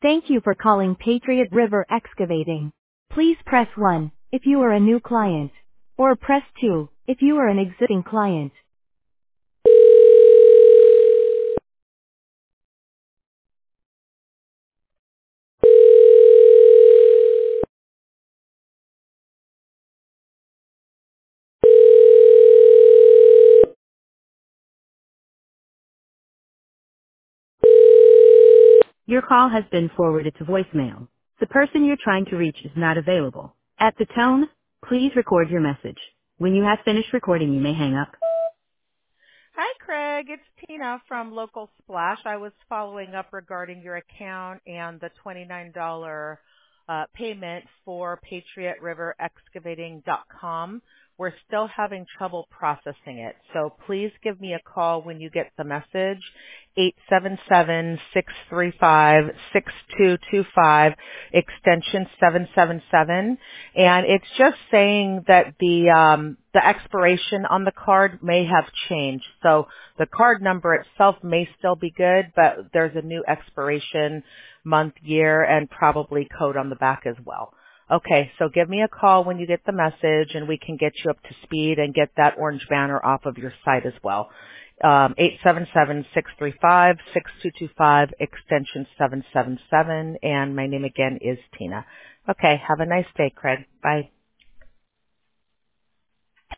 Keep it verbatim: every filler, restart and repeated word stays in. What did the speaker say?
Thank you for calling Patriot River Excavating. Please press one if you are a new client, or press two if you are an existing client. Your call has been forwarded to voicemail. The person you're trying to reach is not available. At the tone, please record your message. When you have finished recording, you may hang up. Hi, Craig. It's Tina from Local Splash. I was following up regarding your account and the twenty-nine dollars uh, payment for patriot river excavating dot com. We're still having trouble processing it, so please give me a call when you get the message, eight seven seven, six three five, six two two five, extension seven seven seven. And it's just saying that the um, the expiration on the card may have changed. So the card number itself may still be good, but there's a new expiration month, year, and probably code on the back as well. Okay, so give me a call when you get the message, and we can get you up to speed and get that orange banner off of your site as well. Um, eight seven seven, six three five, six two two five, extension seven seven seven, and my name again is Tina. Okay, have a nice day, Craig. Bye.